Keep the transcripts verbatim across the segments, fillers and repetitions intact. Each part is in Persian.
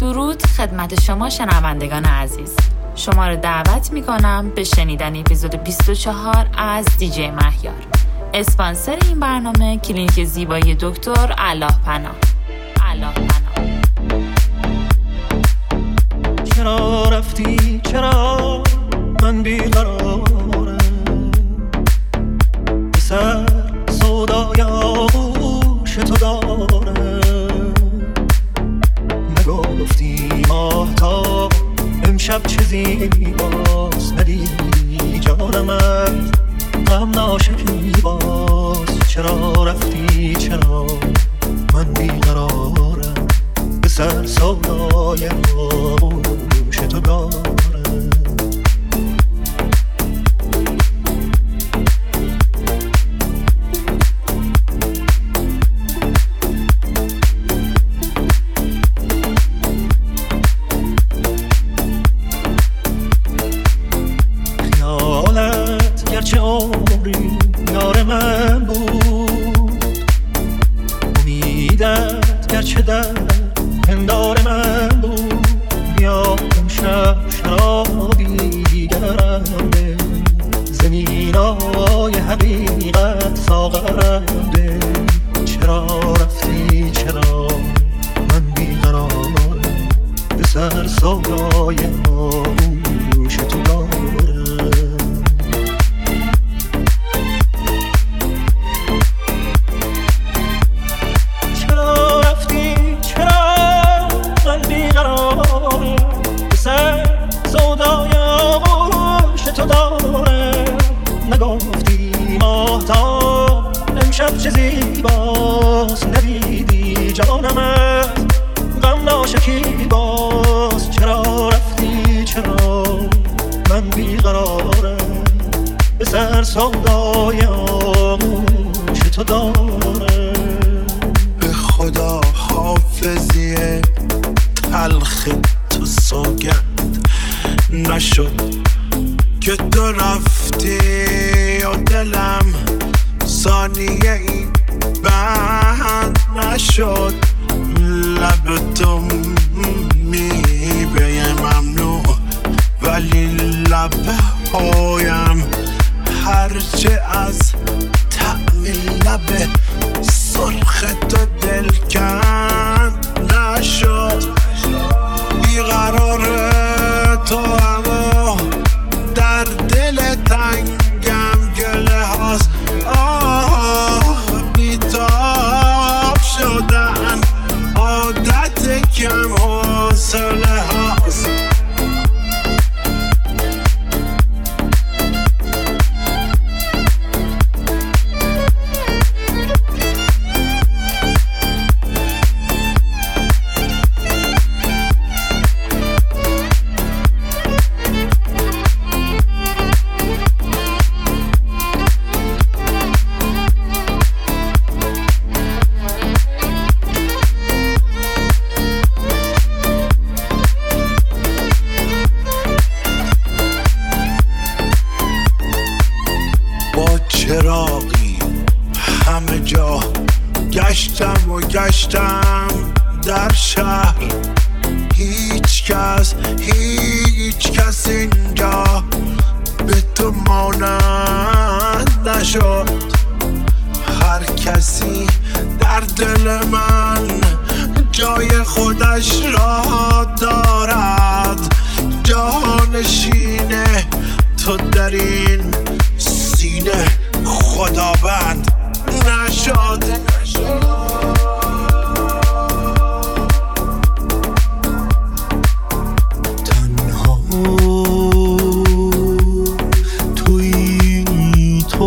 درود خدمت شما شنوندگان عزیز. شما رو دعوت میکنم به شنیدن اپیزود بیست و چهار از دیجی مهیار. اسپانسر این برنامه کلینیک زیبایی دکتر الله پناه. الله پناه. چرا رفتی؟ چرا من بیقرارم؟ سر سودای آغوش تو دارم. نگفتی ماهتاب امشب چه زیباست، ندیدی جانم غم ناشکی باز. چرا رفتی؟ چرا من بیقرارم؟ به سر سودای آغوش تو دارم. گرچه عمری یار من بود، امیدت گرچه در پندار من بود. بیا امشب شرابی گرم ده، زمینای حقیقت ساغرم ده. چرا رفتی؟ چرا من بیقرارم؟ به سر سودای آغوش تو دارم. چه زیباست، ندیدی جانم غم ناشکی باز. چرا رفتی؟ چرا من بیقرارم؟ به سر سودای آغوش تو دارم. به خدا حافظی تلخ تو سوگند نشد که تو رفتی و دلم ثانیه ای بند نشد. لب تو میوه ممنوع ولی لب هایم هرچه از طعم لب سرخ تو دلکند نشد. بیقرار تو اما در دل تنگم گله هاست. آه بیتاب شدن عادت کم حوصله هاست. چراغی همه جا گشتم و گشتم در شهر. هیچ کس هیچ کس اینجا به تو مانند نشد. هر کسی در دل من جای خودش را دارد. جانشین تو در این سینه خداوند نشد. تنها تویی تو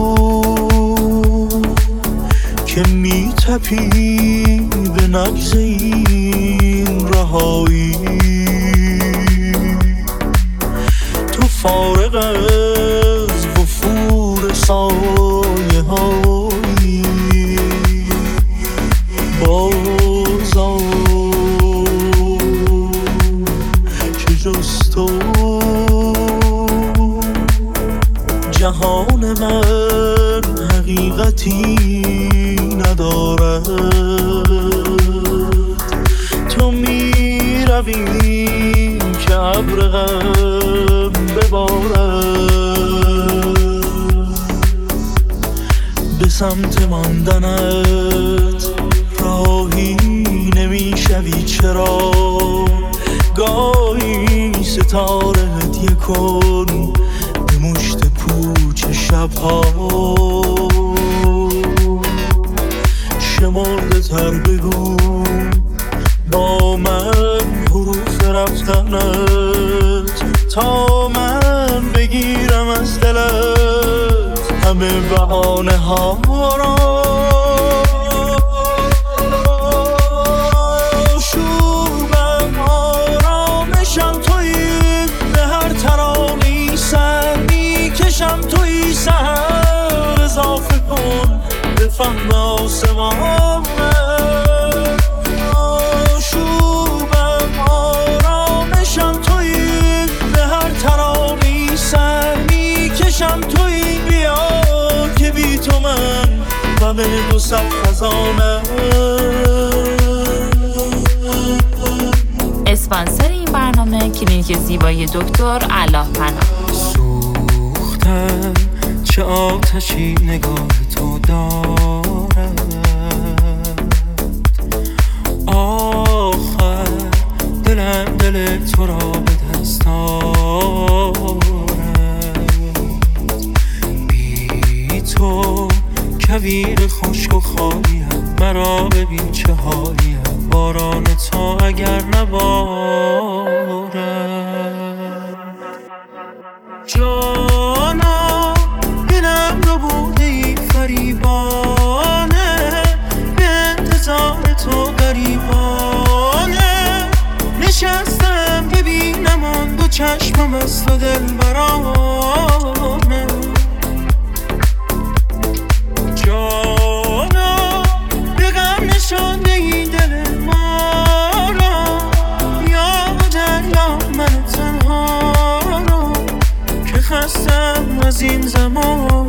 که میتپی به نبض این رهایی. تو فارغ از وفور سایه هایی بازا که جز تو جهان من حقیقتی ندارد. تو می شوی که ابر غم ببارد، به سمت ماندنت راهی نمیشوی چرا؟ گاهی ستاره هدیه کن به مشت پوچ شبها، شمرده تر بگو با من حروف رفتنت، تا من بگیرم از دلت همه بهانه ها را. شوبم آرامشم تویی، به هر ترانه‌ای سر میکشم تویی، سهر اضافه کن به فهم آسمان. شوبم آرامشم تویی، به هر ترانه‌ای سر میکشم تویی، بیا که بی تو من غم دو صد خزانه. اسپانسر این برنامه کلینیک زیبایی دکتر الله پناه. سوختم چه آتشی نگاه تو دارد، آخر دلم دل تو را به دست آرد. بی تو کویر خشک و خالیم، مرا ببین چه حالیم، باران تا اگر نبارد. جانا دلم رو بوده ای فریبانه، به انتظار تو غریبانه، نشستم ببینم آن دو چشمم از تو دل برانه. جانا به غم نشانده ای دل ما را، یا دریا من تنها را که خستم از این زمان.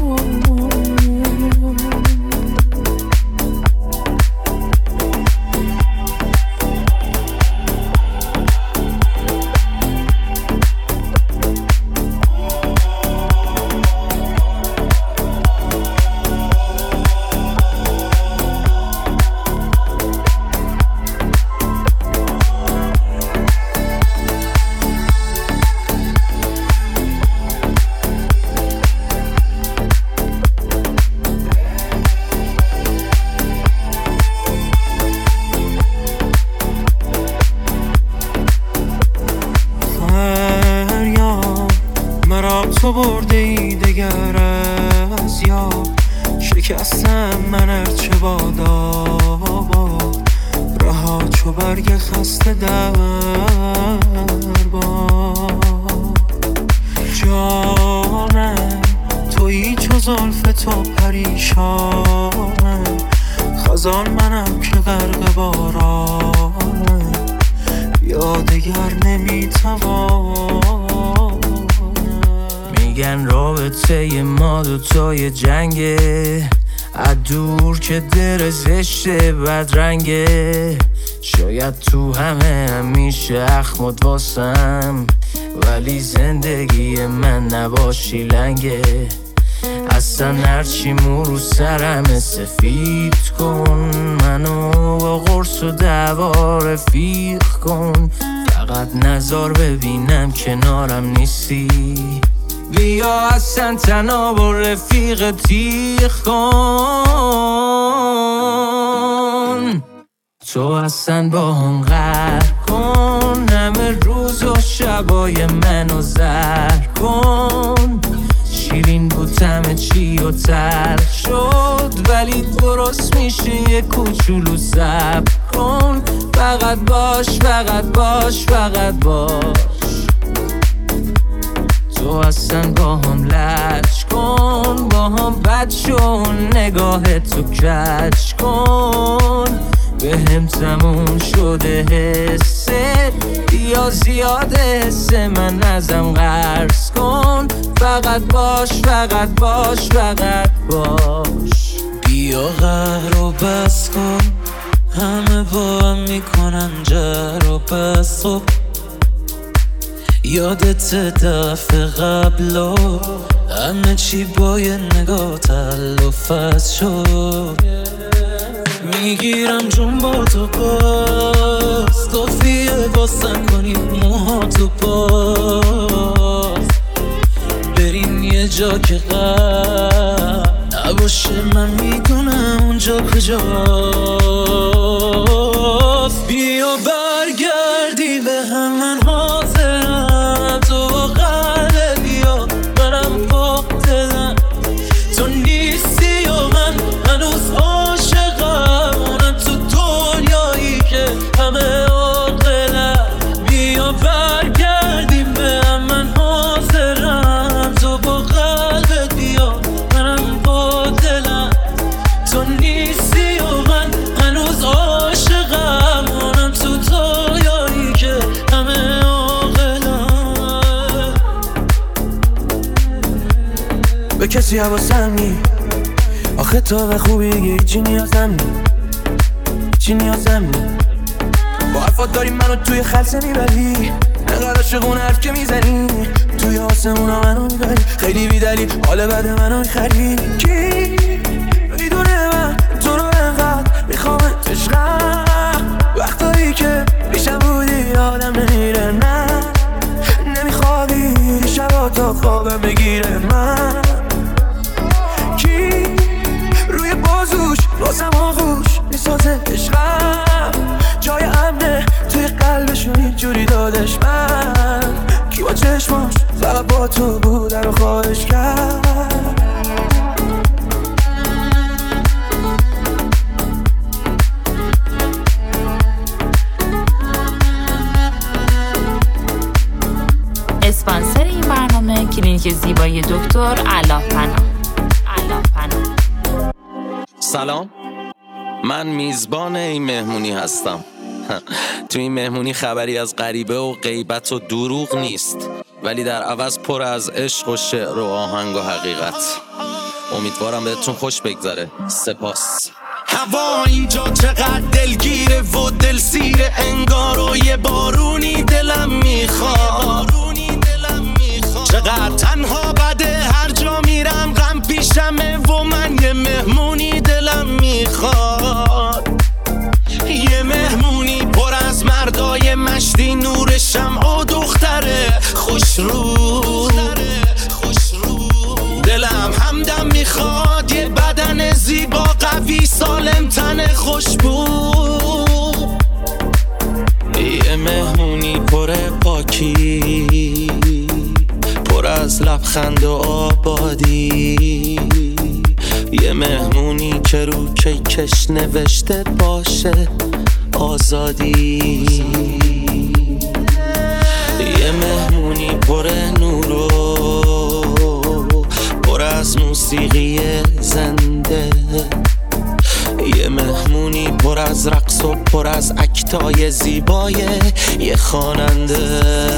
تو برده ای دگر از یاد، شکستم من ارچه بادا باد، رها چو برگ خسته در باد. جانم تویی چو زلف تو پریشانم، خزان منم که غرق بارانم، یا دگر نمیتوان. میگن رابطه ما دوتای جنگه، از دور که در زشته بدرنگه، شاید تو همه همیشه اخمت واسم، ولی زندگی من نباشی لنگه. اصلا هرچی مو رو سرم سفید کن، منو با قرص و دوا رفیق کن، فقط نظر ببینم کنارم نیستی، بیا اصلا تناب و رفیق تیخ کن. تو اصلا با هم غر کن، همه روز و شبای منو زر کن، شیرین بود همه چی و تر شد، ولی درست میشه یه کوچولو صبر کن، فقط باش فقط باش فقط باش. تو اصلا با هم لج کن، با هم بد شو، نگاه تو کج کن، به هم تموم شده حست، یا زیاده حس من ازم قرض کن، فقط باش فقط باش فقط باش. بیا قهر و بس کن، همه با هم میکنن جر و خواب صبح یادت دفعه قبلا همه چی با یه نگاه تلافت شد. میگیرم جون با تو باز کافیه باسن کنی موها تو باز بریم یه جا که غم نباشه. من میدونم اونجا کجاست. بیا برگردی به هم من حاضرم تو با قلب بیا منم با دلم تو نیستی و من هنوز عاشقم اونم تو دنیایی که همه عاقلم. بیا برگردی به هم من حاضرم تو با قلب بیا منم با دلم تو نیستی و من هنوز عاشقم اونم تو دنیایی که همه عاقلم. به کسی حواسم نی آخه تو به خوبی چی نیازم نی چی نیازم نی با حرفات داری منو توی خلصه میبری انقدر عاشقون حرف که میزنی توی آسمونا منو میبری خیلی بیدلی حال بعد منو میخری. کی میدونه من تو رو انقدر میخوامت عشقم وقتایی که پیشم بودی آدم نمیره نه نمیخوابی شبا تا خوابم بگیره من. کی روی بازوش بازم آغوش میسازه عشقم جای امنه توی قلبشو اینجوری دادش من. کی با چشماش فقط با تو بوده رو خواهش کرد. اسپانسر این برنامه کلینیک زیبایی دکتر علاء پناه. علاء پناه. سلام، من میزبان این مهمونی هستم. تو این مهمونی خبری از غریبه و غیبت و دروغ نیست، ولی در عوض پر از عشق و شعر و آهنگ و حقیقت. امیدوارم بهتون خوش بگذره. سپاس. هوا اینجا چقدر دلگیره و دلسیره انگار و یه بارونی دلم میخواد. چقدر تنها بده هر جا میرم غم پیشمه و من یه مهمونی دلم میخواد. یه مهمونی پر از مردای مشتی نور شمع و دختره خوش رو. دلم همدم میخواد یه بدن زیبا قوی سالم تن خوشبو. یه مهمونی پر پاکی پر از لبخند و آبادی. یه مهمونی که رو کیکش نوشته باشه آزادی. یه مهمونی پر نور و پر از موسیقی زنده. یه مهمونی پر از رقص و پر از اکتای زیبای یه خواننده.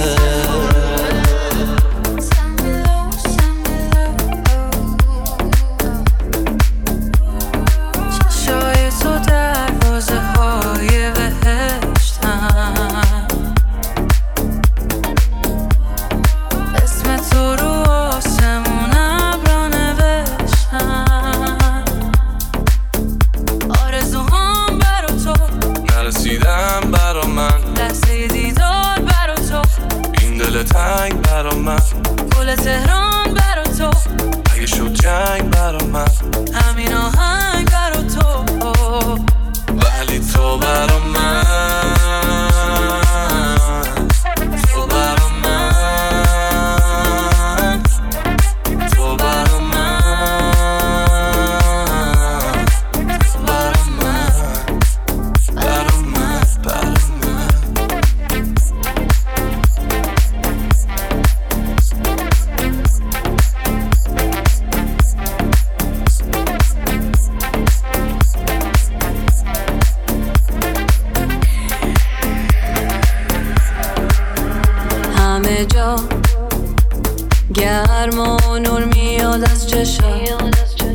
گرم و نور میاد از چشم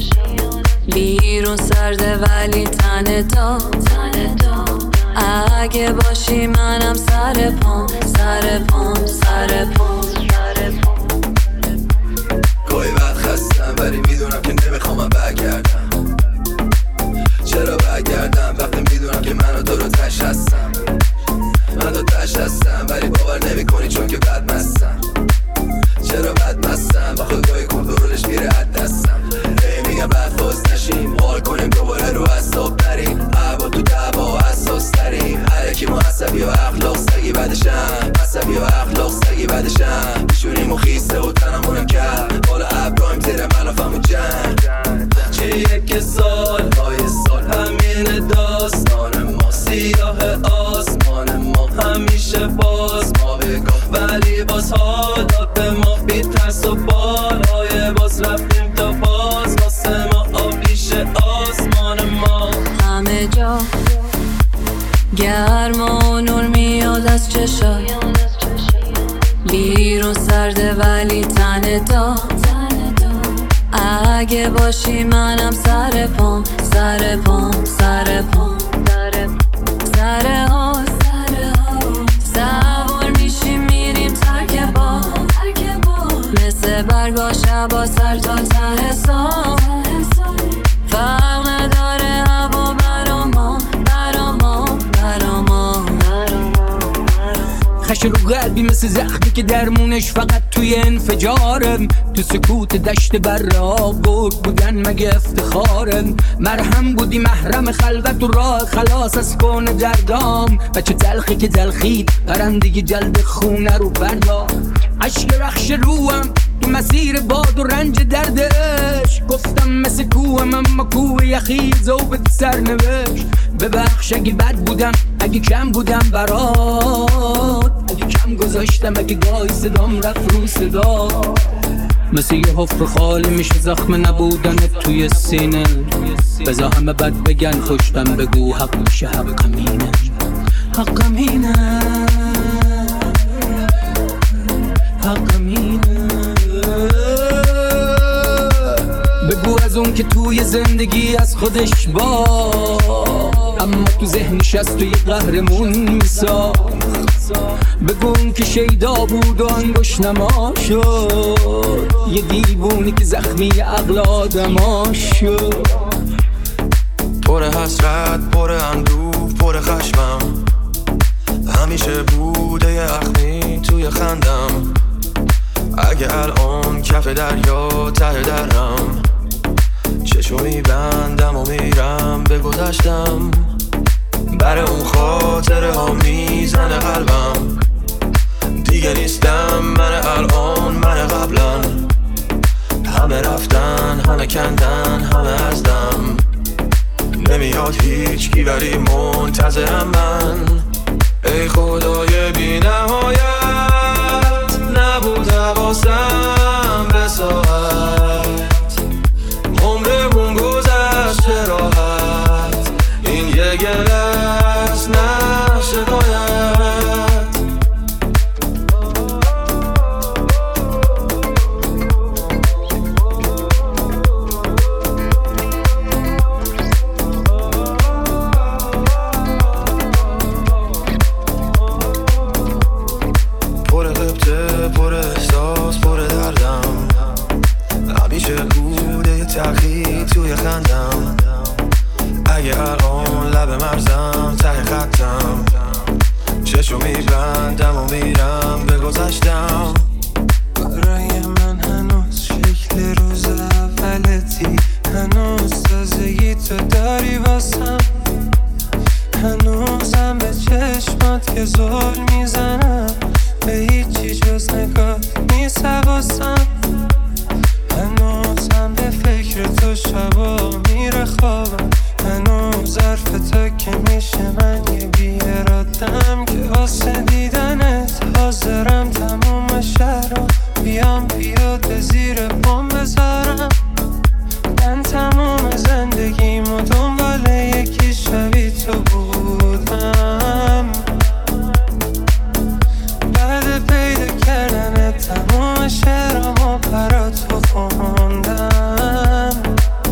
بیرون سرده ولی تن دا اگه باشی منم سر پام سر پام سر پام سر پام. گاهی وقت خستم ولی میدونم که نمیخوام برگردم. چرا برگردم وقتی میدونم که من و تو رو تش هستم. من تو تش هستم ولی باور نمی کنی چون که بد مستم. چرا بد مستم و خود گاهی کنترلش میره از دستم. ای میگم بعد باز نشیم حال کنیم دوباره رو اصاب بریم. عبا تو دعوا حساس تریم. هرکی ما عصبی و اخلاق سگی بدشم. عصبی و اخلاق سگی بدشم. بشونیم و خیسته و تنمونم کرد بالا ابراهیم زیر ملافم و جنگ. چه یک سال های سال همین داستان ما. سیاه آسمان ما همیشه باز ما بگاه ولی باز حالات ما بی ترس و بالای باز رفتیم تا باز واسه ما آبیش آسمان ما. همه جا گرم و نور میاد از چشای بیرون سرده ولی تن دا. اگه باشی منم سر پام سر پام سر پام سر ها سوار میشیم میریم ترک با مثل برگا شبا سر تا ته سام. فرق نداره هوا برا ما برا ما برا ما. خش رو قلبی مثل زخمی که درمونش فقط توی انفجارم. تو سکوت دشت برا برد بودن مگه افتخارم. مرهم بودی محرم خلوت و راه خلاص از کون دردام. بچه تلخی که تلخید پرندگی جلد خونه رو بردا. عشق رخش روم تو مسیر باد و رنج دردش. گفتم مثل کوهم اما کوه یخیز و به سرنوشت. ببخش اگه بد بودم اگه کم بودم برات. اگه کم گذاشتم اگه گاهی صدام رفت رو صدا. مثل یه حفر خالی میشه زخم نبودنت توی سینه. بذار همه بد بگن خوشتم بگو حق میشه حقم اینه حقم اینه حقم اینه. بگو از اون که توی زندگی از خودش با اما تو ذهنش از توی قهرمون میسا. بگو اون که شیدا بود و انگوش نما شد. یه دیوونی که زخمی عقل آدما شد. پر حسرت پر اندوه پر خشمم. همیشه بوده یه اخمی توی خندم. اگه الان کف دریا ته درم چشو میبندم و میرم به گذشتم. برای اون خاطره ها میزنه قلبم. دیگه نیستم من الان من قبلا. همه رفتن همه کندن همه ازدم. نمیاد هیچ کی ولی منتظرم من. ای خدای بی نهایت نبود حواسم به ساعت. عمرمون گذشت راحت این یه گله است نه شکایت. پر قبطه پر احساس پر دردم. همیشه بوده یه تأخیر توی خندم. اگه الان لب مرزم ته خطم چشو میبندم و میرم به گذشتم. برای من هنوز شکل روز اولتی. هنوز تازگی تو داری واسم. هنوزم به چشمات که زل میزنم. به هیچی جز نگاه نیست حواسم. هنوزم به فکر تو شبا میره خوابم. هنوز ظرف تو که میشه من یه بیارادم. که واسه دیدنت حاضرم تموم شهرام. بیام پیاده زیر پام بذارم. من تموم زندگیمو دنبال یکی شبیه تو بودم. بعد پیدا کردن تموم شعرامو برا تو خوندم.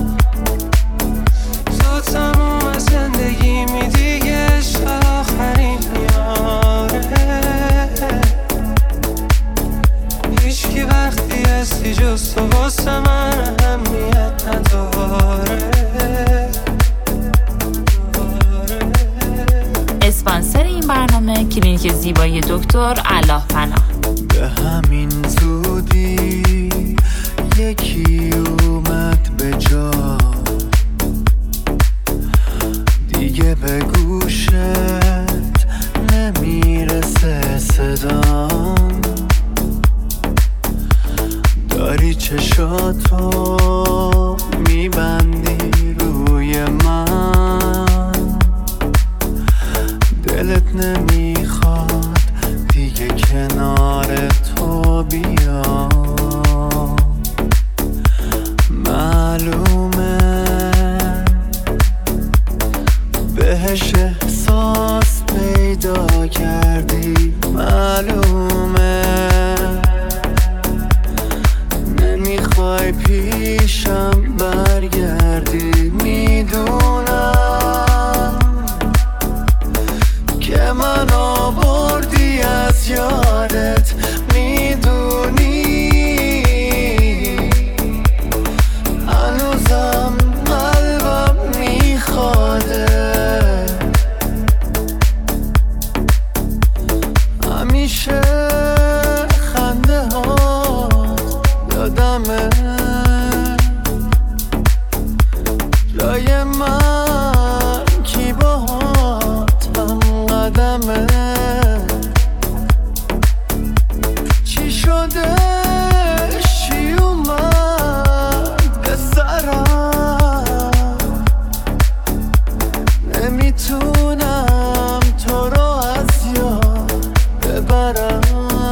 تو تموم زندگی می دیگه عشق آخرین برنامه کلینیک زیبایی دکتر الله پناه. به همین زودی یکی اومد به جا، دیگه به گوشت نمیرسه صدام، داری چشاتو میبندی روی من، دلت نمیخواد دیگه کنار تو بیام، معلومه بهش احساس پیدا کردی، معلومه نمیخوای پیشم برگردی، میدونم که من آوردی از یادت، میدونی هنوزم قلبم میخواده، همیشه خنده ها یادمه، جای من کی باهات هم قدمه، چی شده چی اومد به سرم، نمیتونم تو رو از یاد ببرم،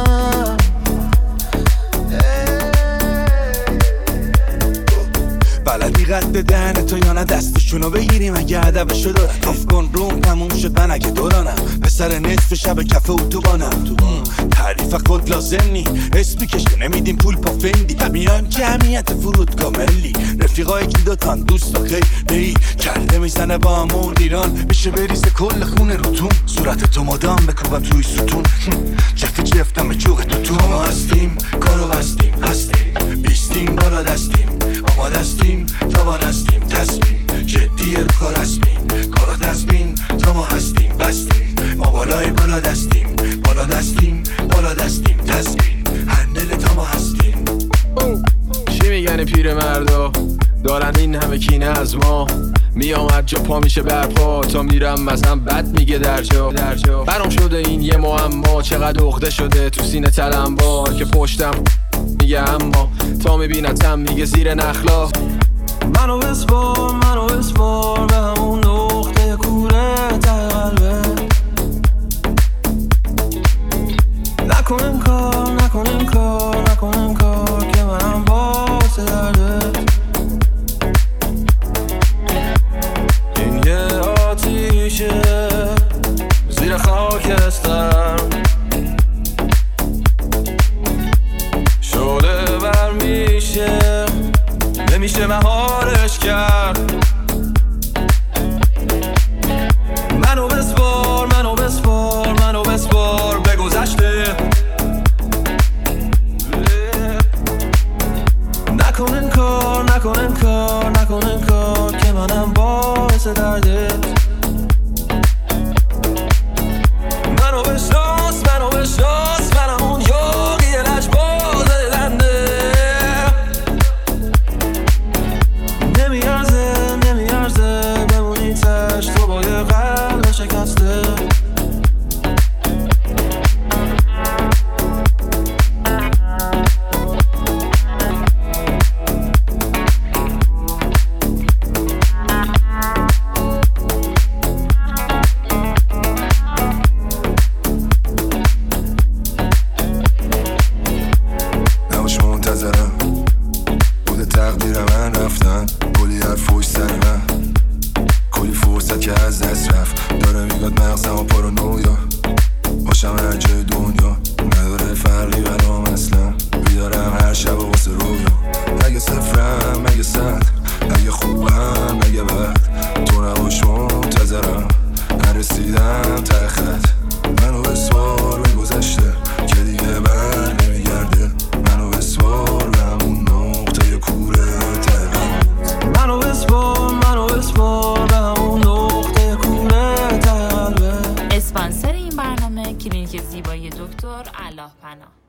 بلدی قد دهن تو یا نه دستشونو بگیریم اگه هدفشو دارن، کف کن روم تموم شد من اگه دورانم، پسر نصف شب کف اتوبانم، تعریف خود لازم نی اسمی کشته نمیدیم پول پا فندی، میایم جمعیت فرودگاه ملی، رفیقای کی دوتان دوست و خیلی کرده میزنه با همون ایران، بشه بریزه کل خونه روتون، صورت تو مدام بکوبم توی ستون، جفی جفتم به چوغ تو تو، ما هستیم کارو بستیم هستیم بیستیم بالا دستیم، آماده هستیم توان هستیم تصمیم جدی رو کار هستیم، کارا دستبین تا ما هستیم بستیم، ما بالای بالا دستیم بالا دستیم بالا دستیم تصمیم هندل تا ما هستیم. چی میگن پیر مردا دارن این همه کینه از ما، میامد جا پا میشه برپا تا میرم مثلا بد میگه درجا درجا برام شده این یه معما، چقدر عقده شده تو سینه تلم با که پشتم میگه اما تا میبینتم میگه زیر نخلا، منو بسپار منو بسپار به همون نقطه کوره ته قلبه، نکن این کار نکن این کار نکن این کار که منم باعث درده، این یه آتیشه زیر خاکستر، شعله بر میشه نمیشه مهارش کرد، منو بسپار منو بسپار منو بسپار به گذشته، نکن این کار نکن این کار نکن این کار که منم باعث درده، منو بشناس منو بشناس منم اون یاقی لجباز دلنده، نمیارزه نمیارزه بمونی تش تو با یه قلب شکسته، دکتر الله پناه.